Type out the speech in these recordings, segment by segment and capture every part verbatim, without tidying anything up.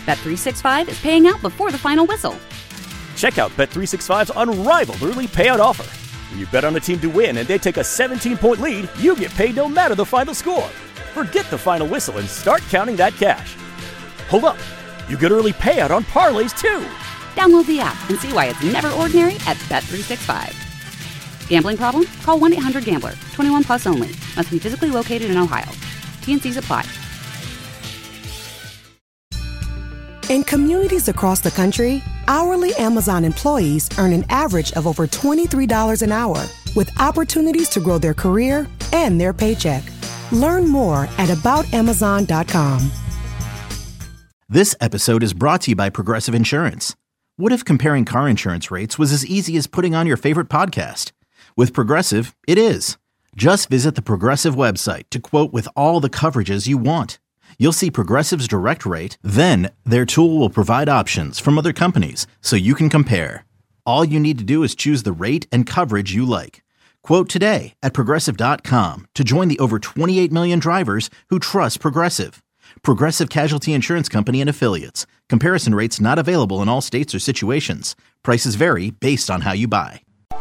Bet three sixty-five is paying out before the final whistle. Check out Bet three sixty-five's unrivaled early payout offer. When you bet on a team to win and they take a seventeen-point lead, you get paid no matter the final score. Forget the final whistle and start counting that cash. Hold up. You get early payout on parlays, too. Download the app and see why it's never ordinary at Bet three sixty-five. Gambling problem? Call one eight hundred gambler. twenty-one plus only. Must be physically located in Ohio. T N Cs apply. In communities across the country, hourly Amazon employees earn an average of over twenty-three dollars an hour, with opportunities to grow their career and their paycheck. Learn more at about amazon dot com. This episode is brought to you by Progressive Insurance. What if comparing car insurance rates was as easy as putting on your favorite podcast? With Progressive, it is. Just visit the Progressive website to quote with all the coverages you want. You'll see Progressive's direct rate, then their tool will provide options from other companies so you can compare. All you need to do is choose the rate and coverage you like. Quote today at progressive dot com to join the over twenty-eight million drivers who trust Progressive. Progressive Casualty Insurance Company and Affiliates. Comparison rates not available in all states or situations. Prices vary based on how you buy.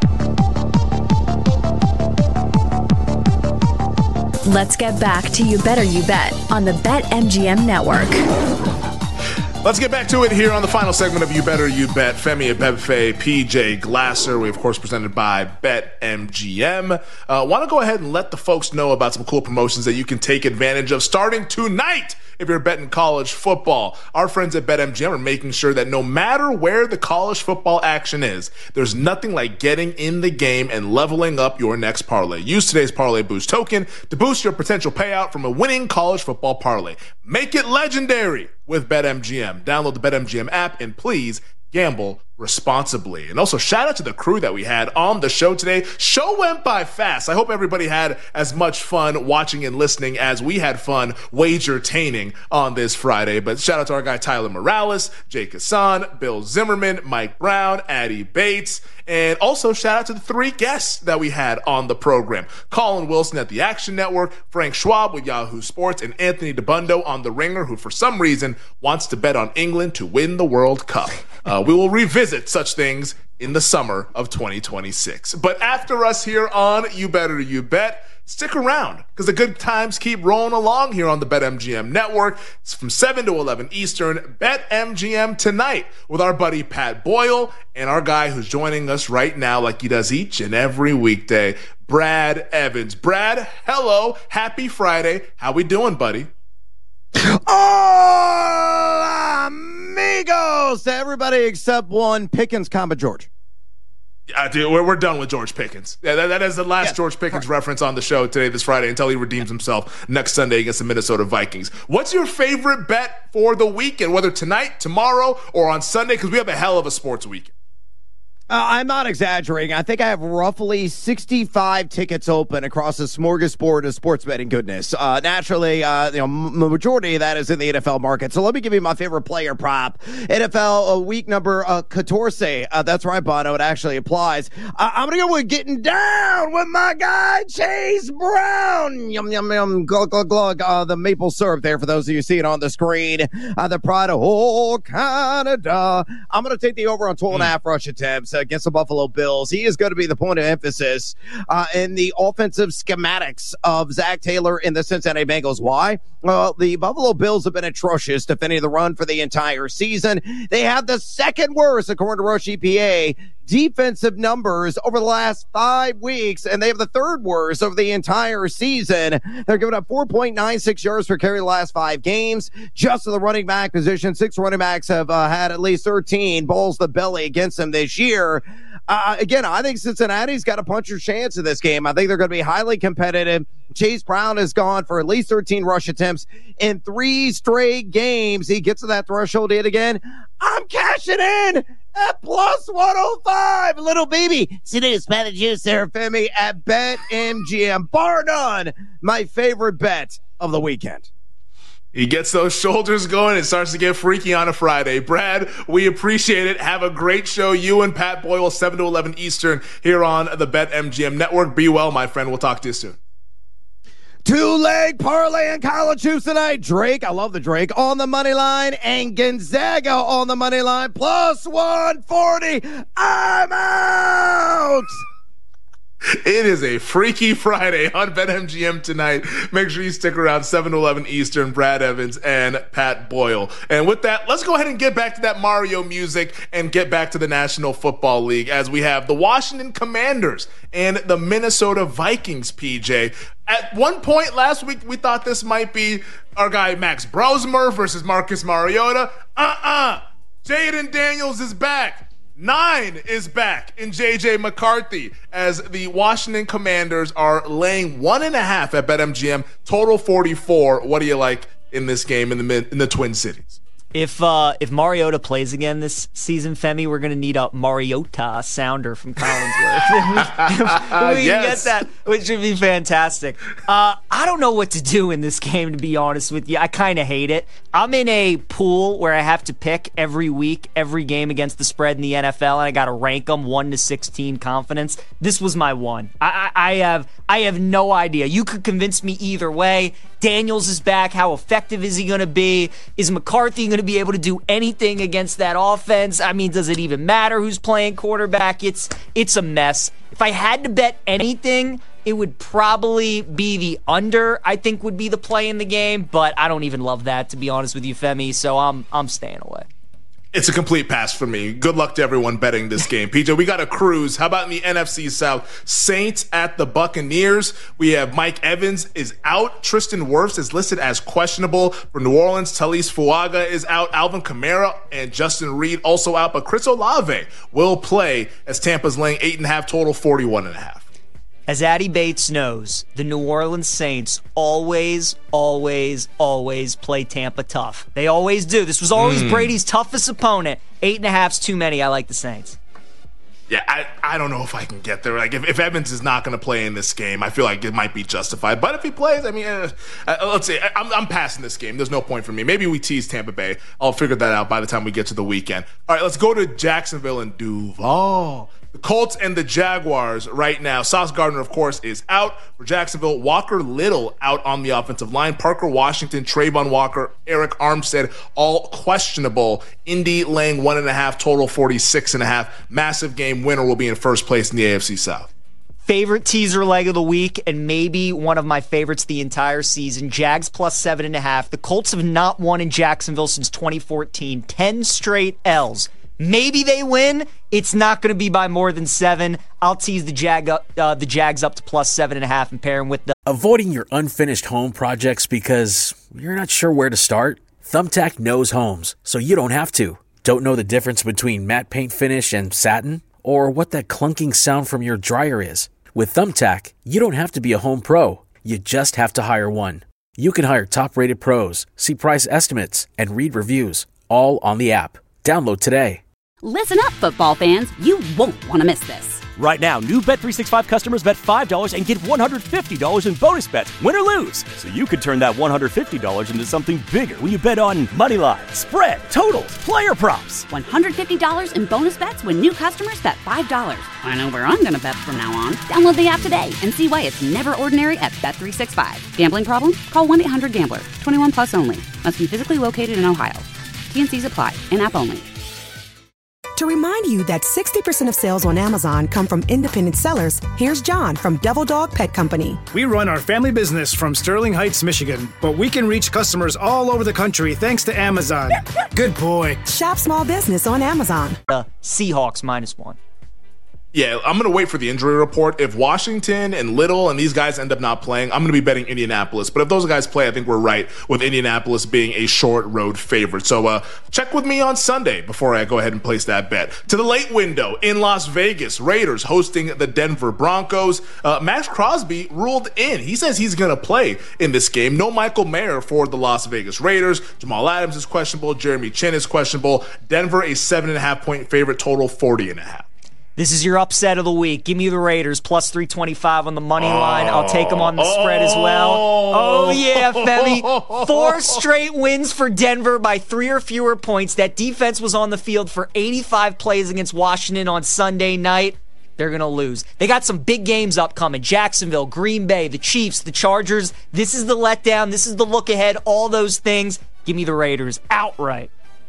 Let's get back to You Better You Bet on the BetMGM Network. Let's get back to it here on the final segment of You Better You Bet. Femi Abebefe, P J Glasser. We, of course, presented by BetMGM. Uh, want to go ahead and let the folks know about some cool promotions that you can take advantage of starting tonight if you're betting college football. Our friends at BetMGM are making sure that no matter where the college football action is, there's nothing like getting in the game and leveling up your next parlay. Use today's Parlay Boost token to boost your potential payout from a winning college football parlay. Make it legendary with BetMGM. Download the BetMGM app and please gamble responsibly. And also shout out to the crew that we had on the show today. Show went by fast. I hope everybody had as much fun watching and listening as we had fun wager-taining on this Friday. But shout out to our guy Tyler Morales, Jake Hassan, Bill Zimmerman, Mike Brown, Addie Bates, and also shout out to the three guests that we had on the program. Colin Wilson at the Action Network, Frank Schwab with Yahoo Sports, and Anthony DeBundo on The Ringer, who for some reason wants to bet on England to win the World Cup. Uh, we will revisit such things in the summer of twenty twenty-six. But after us here on You Better You Bet, stick around because the good times keep rolling along here on the BetMGM Network. It's from seven to eleven Eastern, BetMGM Tonight with our buddy Pat Boyle and our guy who's joining us right now like he does each and every weekday, Brad Evans. Brad, hello. Happy Friday. How we doing, buddy? Hola, amigos, to everybody except one, Pickens, comma George. Yeah, dude, we're, we're done with George Pickens. Yeah, that, that is the last yeah. George Pickens reference on the show today, this Friday, until he redeems himself next Sunday against the Minnesota Vikings. What's your favorite bet for the weekend, whether tonight, tomorrow, or on Sunday? Because we have a hell of a sports weekend. Uh, I'm not exaggerating. I think I have roughly sixty-five tickets open across the smorgasbord of sports betting goodness. Uh, naturally, uh, you know, m- the majority of that is in the N F L market. So let me give you my favorite player prop. N F L uh, week number uh, fourteen. Uh, that's right, Bono. It actually applies. Uh, I'm going to go with getting down with my guy, Chase Brown. Yum, yum, yum. Glug, glug, glug. Uh, the maple syrup there for those of you see it on the screen. Uh, the pride of whole Canada. I'm going to take the over on twelve and a half rush attempts against the Buffalo Bills. He is going to be the point of emphasis uh, in the offensive schematics of Zach Taylor in the Cincinnati Bengals. Why? Well, the Buffalo Bills have been atrocious defending the run for the entire season. They have the second worst, according to Rush E P A, defensive numbers over the last five weeks, and they have the third worst over the entire season. They're giving up four point nine six yards per carry the last five games. Just to the running back position, six running backs have uh, had at least thirteen balls to the belly against them this year. Uh, again, I think Cincinnati's got a puncher's chance in this game. I think they're going to be highly competitive. Chase Brown has gone for at least thirteen rush attempts in three straight games. He gets to that threshold yet again. I'm cashing in at plus one oh five. Little baby, see this pat of juice there, Femi, at BetMGM. Bar none, my favorite bet of the weekend. He gets those shoulders going. It starts to get freaky on a Friday. Brad, we appreciate it. Have a great show. You and Pat Boyle, seven to eleven Eastern here on the BetMGM Network. Be well, my friend. We'll talk to you soon. Two-leg parlay and college hoops tonight. Drake, I love the Drake, on the money line, and Gonzaga on the money line, plus one forty. I'm out! It is a Freaky Friday on BetMGM tonight. Make sure you stick around seven to eleven Eastern. Brad Evans and Pat Boyle. And with that, let's go ahead and get back to that Mario music and get back to the National Football League as we have the Washington Commanders and the Minnesota Vikings, P J. At one point last week, we thought this might be our guy Max Brosmer versus Marcus Mariota. Uh-uh. Jaden Daniels is back. Nine is back in J J McCarthy as the Washington Commanders are laying one and a half at BetMGM. Total forty-four. What do you like in this game in the mid, in the Twin Cities? If uh, if Mariota plays again this season, Femi, we're going to need a Mariota sounder from Collinsworth. we we yes. can get that, which would be fantastic. Uh, I don't know what to do in this game, to be honest with you. I kind of hate it. I'm in a pool where I have to pick every week, every game against the spread in the N F L, and I got to rank them one to sixteen confidence. This was my one. I, I, I have I have no idea. You could convince me either way. Daniels is back. How effective is he going to be? Is McCarthy going to be able to do anything against that offense? I mean, does it even matter who's playing quarterback? It's it's a mess. If I had to bet anything, it would probably be the under, I think would be the play in the game, but I don't even love that, to be honest with you, Femi, so I'm I'm staying away. It's a complete pass for me. Good luck to everyone betting this game. P J, we got a cruise. How about in the N F C South? Saints at the Buccaneers. We have Mike Evans is out. Tristan Wirfs is listed as questionable for New Orleans. Talise Fuaga is out. Alvin Kamara and Justin Reed also out. But Chris Olave will play as Tampa's laying eight and a half, total forty-one and a half. As Addy Bates knows, the New Orleans Saints always, always, always play Tampa tough. They always do. This was always mm. Brady's toughest opponent. Eight and a half's too many. I like the Saints. Yeah, I, I don't know if I can get there. Like, if, if Evans is not going to play in this game, I feel like it might be justified. But if he plays, I mean, uh, uh, let's see. I, I'm, I'm passing this game. There's no point for me. Maybe we tease Tampa Bay. I'll figure that out by the time we get to the weekend. All right, let's go to Jacksonville and Duval. The Colts and the Jaguars right now. Sauce Gardner, of course, is out for Jacksonville. Walker Little out on the offensive line. Parker Washington, Trayvon Walker, Eric Armstead, all questionable. Indy laying one and a half, total forty-six and a half. Massive game. Winner will be in first place in the A F C South. Favorite teaser leg of the week, and maybe one of my favorites the entire season. Jags plus seven and a half. The Colts have not won in Jacksonville since twenty fourteen. Ten straight L's. Maybe they win. It's not going to be by more than seven. I'll tease the Jag up, uh, the Jags up to plus seven and a half and pair them with the. Avoiding your unfinished home projects because you're not sure where to start? Thumbtack knows homes, so you don't have to. Don't know the difference between matte paint finish and satin? Or what that clunking sound from your dryer is? With Thumbtack, you don't have to be a home pro. You just have to hire one. You can hire top-rated pros, see price estimates, and read reviews, all on the app. Download today. Listen up, football fans. You won't want to miss this. Right now, new Bet three sixty-five customers bet five dollars and get one hundred fifty dollars in bonus bets, win or lose. So you could turn that one hundred fifty dollars into something bigger when you bet on money line, spread, totals, player props. one hundred fifty dollars in bonus bets when new customers bet five dollars. I know where I'm going to bet from now on. Download the app today and see why it's never ordinary at Bet three sixty-five. Gambling problem? Call one eight hundred gambler. twenty-one plus only. Must be physically located in Ohio. T N Cs apply. In-app only. To remind you that sixty percent of sales on Amazon come from independent sellers, here's John from Devil Dog Pet Company. We run our family business from Sterling Heights, Michigan, but we can reach customers all over the country thanks to Amazon. Good boy. Shop small business on Amazon. Uh, Seahawks minus one. Yeah, I'm going to wait for the injury report. If Washington and Little and these guys end up not playing, I'm going to be betting Indianapolis. But if those guys play, I think we're right with Indianapolis being a short road favorite. So uh, check with me on Sunday before I go ahead and place that bet. To the late window in Las Vegas, Raiders hosting the Denver Broncos. Uh, Max Crosby ruled in. He says he's going to play in this game. No Michael Mayer for the Las Vegas Raiders. Jamal Adams is questionable. Jeremy Chin is questionable. Denver a seven and a half point favorite, total forty and a half. This is your upset of the week. Give me the Raiders, plus three twenty-five on the money oh, line. I'll take them on the oh, spread as well. Oh, yeah, Femi. Four straight wins for Denver by three or fewer points. That defense was on the field for eighty-five plays against Washington on Sunday night. they're going to lose. They got some big games upcoming. Jacksonville, Green Bay, the Chiefs, the Chargers. This is the letdown. This is the look ahead. All those things. Give me the Raiders outright.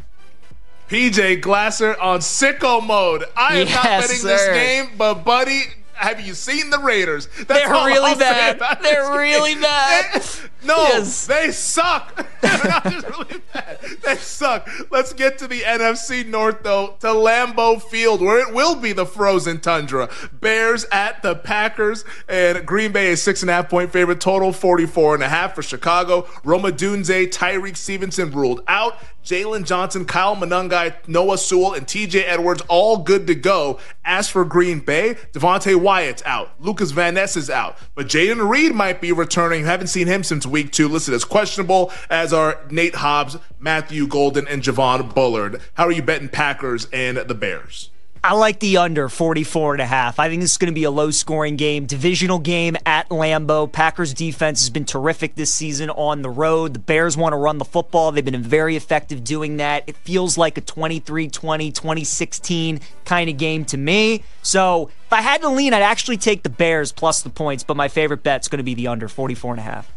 P J Glasser on sicko mode. I am yes, not betting sir. this game, but buddy, have you seen the Raiders? That's They're really I'll bad. They're really bad. No, yes. they suck. They're not just really bad. They suck. Let's get to the N F C North, though, to Lambeau Field, where it will be the frozen tundra. Bears at the Packers, and Green Bay a six and a half point favorite. Total forty-four and a half for Chicago. Roma Dunze, Tyreek Stevenson ruled out. Jalen Johnson, Kyle Monangai, Noah Sewell, and T J Edwards all good to go. As for Green Bay, Devontae Wyatt's out. Lucas Van Ness is out. But Jaden Reed might be returning. Haven't seen him since week two, listed as questionable, as are Nate Hobbs, Matthew Golden, and Javon Bullard. How are you betting Packers and the Bears? I like the under forty-four and a half. I think this is going to be a low-scoring game, divisional game at Lambeau. Packers defense has been terrific this season on the road. The Bears want to run the football. They've been very effective doing that. It feels like a twenty-three twenty, twenty sixteen kind of game to me. So if I had to lean, I'd actually take the Bears plus the points, but my favorite bet's going to be the under forty-four and a half.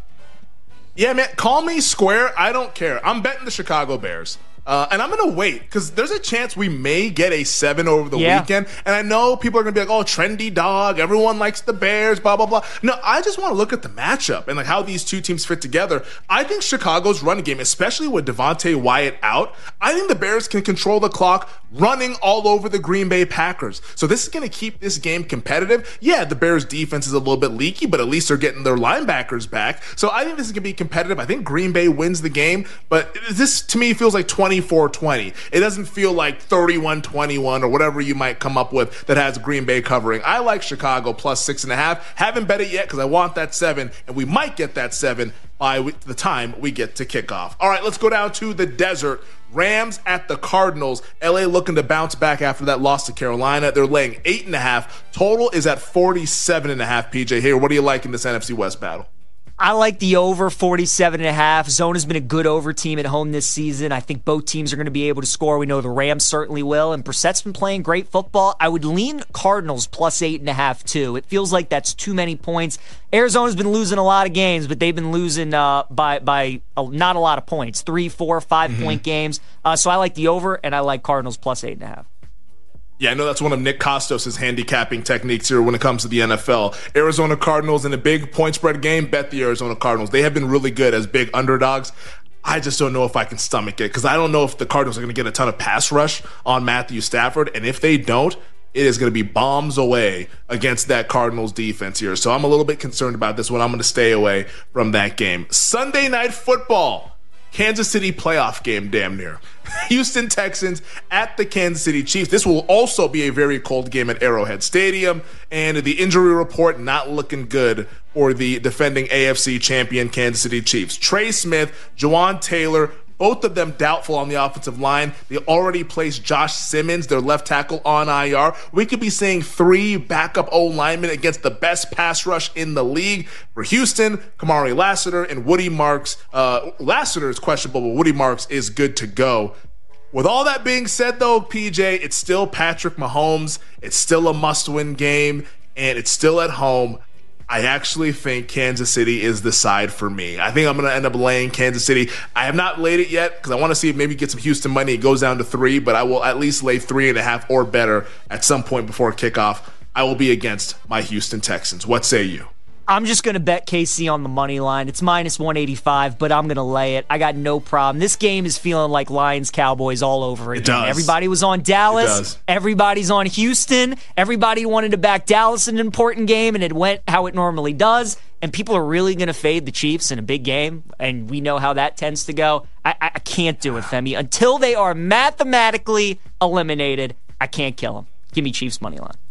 Yeah, man, call me square. I don't care. I'm betting the Chicago Bears. Uh, and I'm going to wait because there's a chance we may get a seven over the yeah. weekend. And I know people are going to be like, oh, trendy dog. Everyone likes the Bears, blah, blah, blah. No, I just want to look at the matchup and like how these two teams fit together. I think Chicago's running game, especially with Devontae Wyatt out, I think the Bears can control the clock running all over the Green Bay Packers. So this is going to keep this game competitive. Yeah, the Bears defense is a little bit leaky, but at least they're getting their linebackers back. So I think this is going to be competitive. I think Green Bay wins the game, but this to me feels like twenty-four twenty. It doesn't feel like thirty-one twenty-one or whatever you might come up with that has Green Bay covering. I like Chicago plus six and a half. Haven't bet it yet because I want that seven, and we might get that seven by the time we get to kickoff. All right, let's go down to the desert. Rams at the Cardinals. L A looking to bounce back after that loss to Carolina. They're laying eight and a half. Total is at forty-seven and a half. P J, here, what do you like in this N F C West battle? I like the over forty-seven and a half. Zone has been a good over team at home this season. I think both teams are going to be able to score. We know the Rams certainly will. And Brissett's been playing great football. I would lean Cardinals plus eight and a half too. It feels like that's too many points. Arizona's been losing a lot of games, but they've been losing uh, by by a, not a lot of points. Three, four, five mm-hmm. point games. Uh, so I like the over, and I like Cardinals plus eight and a half. Yeah, I know that's one of Nick Kostos' handicapping techniques here when it comes to the N F L. Arizona Cardinals in a big point spread game, bet the Arizona Cardinals. They have been really good as big underdogs. I just don't know if I can stomach it because I don't know if the Cardinals are going to get a ton of pass rush on Matthew Stafford. And if they don't, it is going to be bombs away against that Cardinals defense here. So I'm a little bit concerned about this one. I'm going to stay away from that game. Sunday Night Football. Kansas City playoff game, damn near. Houston Texans at the Kansas City Chiefs. This will also be a very cold game at Arrowhead Stadium. And the injury report not looking good for the defending A F C champion Kansas City Chiefs. Trey Smith, Jawan Taylor, both of them doubtful on the offensive line. They already placed Josh Simmons, their left tackle, on I R. We could be seeing three backup O-linemen against the best pass rush in the league. For Houston, Kamari Lassiter and Woody Marks. Uh, Lassiter is questionable, but Woody Marks is good to go. With all that being said, though, P J, it's still Patrick Mahomes. It's still a must-win game, and it's still at home. I actually think Kansas City is the side for me. I think I'm going to end up laying Kansas City. I have not laid it yet because I want to see if maybe get some Houston money. It goes down to three, but I will at least lay three and a half or better at some point before kickoff. I will be against my Houston Texans. What say you? I'm just going to bet K C on the money line. It's minus one eighty-five, but I'm going to lay it. I got no problem. This game is feeling like Lions-Cowboys all over again. It does. Everybody was on Dallas. Everybody's on Houston. Everybody wanted to back Dallas in an important game, and it went how it normally does. And people are really going to fade the Chiefs in a big game, and we know how that tends to go. I, I, I can't do it, Femi. Until they are mathematically eliminated, I can't kill them. Give me Chiefs money line.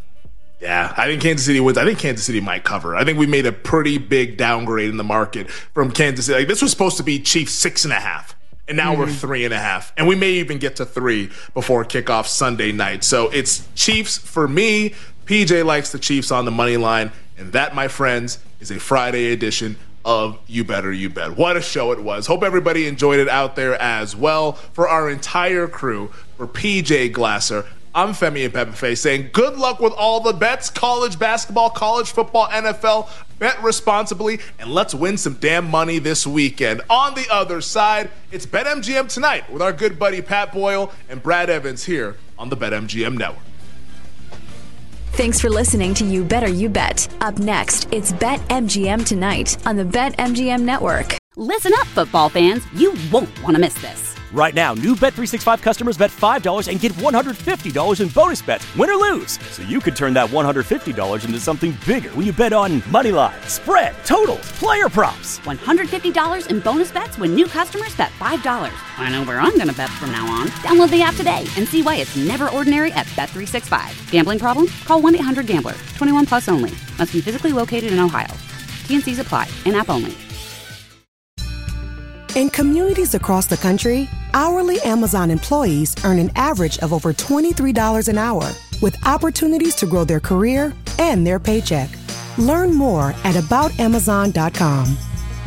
Yeah, I think Kansas City wins. I think Kansas City might cover. I think we made a pretty big downgrade in the market from Kansas City. Like, this was supposed to be Chiefs six and a half, and now mm-hmm. we're three and a half. And we may even get to three before kickoff Sunday night. So it's Chiefs for me. P J likes the Chiefs on the money line. And that, my friends, is a Friday edition of You Better You Bet. What a show it was. Hope everybody enjoyed it out there as well. For our entire crew, for P J Glasser, I'm Femi Abebefe saying good luck with all the bets, college basketball, college football, N F L. Bet responsibly, and let's win some damn money this weekend. On the other side, it's BetMGM tonight with our good buddy Pat Boyle and Brad Evans here on the BetMGM Network. Thanks for listening to You Better You Bet. Up next, it's BetMGM tonight on the BetMGM Network. Listen up, football fans. You won't want to miss this. Right now, new Bet three sixty-five customers bet five dollars and get one hundred fifty dollars in bonus bets, win or lose. So you could turn that one hundred fifty dollars into something bigger when you bet on money line, spread, totals, player props. one hundred fifty dollars in bonus bets when new customers bet five dollars. I know where I'm going to bet from now on. Download the app today and see why it's never ordinary at Bet three sixty-five. Gambling problem? Call one eight hundred gambler. twenty-one plus only. Must be physically located in Ohio. T and C's apply. In-app only. In communities across the country, hourly Amazon employees earn an average of over twenty-three dollars an hour, with opportunities to grow their career and their paycheck. Learn more at about amazon dot com.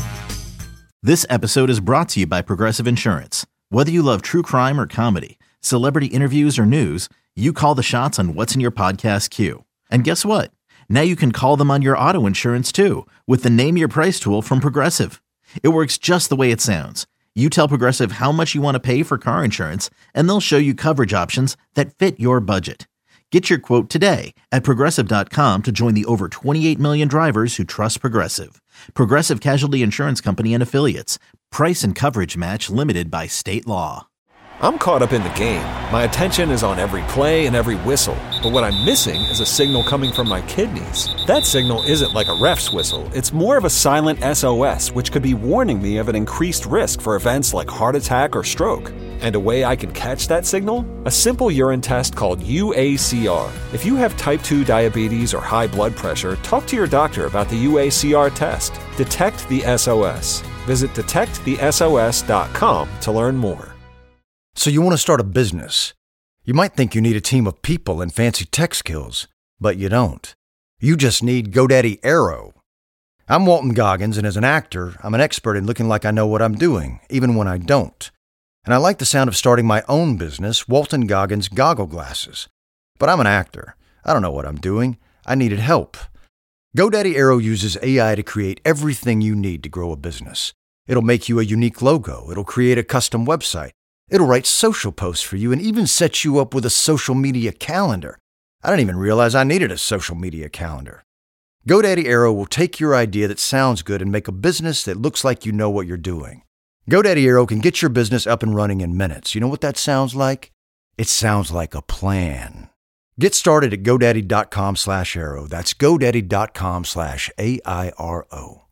This episode is brought to you by Progressive Insurance. Whether you love true crime or comedy, celebrity interviews or news, you call the shots on what's in your podcast queue. And guess what? Now you can call them on your auto insurance too, with the Name Your Price tool from Progressive. It works just the way it sounds. You tell Progressive how much you want to pay for car insurance, and they'll show you coverage options that fit your budget. Get your quote today at Progressive dot com to join the over twenty-eight million drivers who trust Progressive. Progressive Casualty Insurance Company and Affiliates. Price and coverage match limited by state law. I'm caught up in the game. My attention is on every play and every whistle. But what I'm missing is a signal coming from my kidneys. That signal isn't like a ref's whistle. It's more of a silent S O S, which could be warning me of an increased risk for events like heart attack or stroke. And a way I can catch that signal? A simple urine test called U A C R. If you have type two diabetes or high blood pressure, talk to your doctor about the U A C R test. Detect the S O S. Visit detect the S O S dot com to learn more. So you want to start a business. You might think you need a team of people and fancy tech skills, but you don't. You just need GoDaddy Aero. I'm Walton Goggins, and as an actor, I'm an expert in looking like I know what I'm doing, even when I don't. And I like the sound of starting my own business, Walton Goggins Goggle Glasses. But I'm an actor. I don't know what I'm doing. I needed help. GoDaddy Aero uses A I to create everything you need to grow a business. It'll make you a unique logo. It'll create a custom website. It'll write social posts for you and even set you up with a social media calendar. I didn't even realize I needed a social media calendar. GoDaddy Aero will take your idea that sounds good and make a business that looks like you know what you're doing. GoDaddy Aero can get your business up and running in minutes. You know what that sounds like? It sounds like a plan. Get started at GoDaddy dot com slash Aero. That's GoDaddy dot com slash A I R O.